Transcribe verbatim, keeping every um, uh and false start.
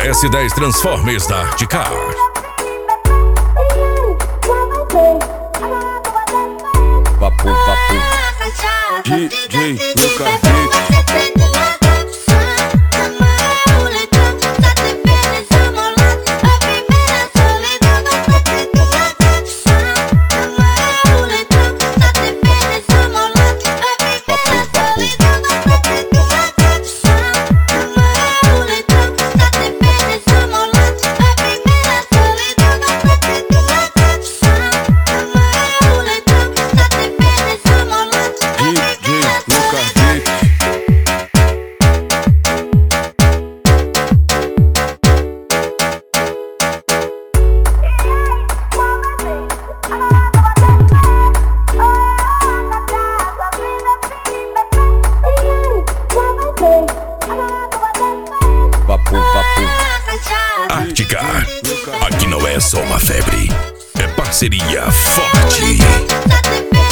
S dez Transformers da Artcar. Papo, papo. D J Lucas Beat. Papo, papo. Artcar, aqui não é só uma febre, é parceria forte.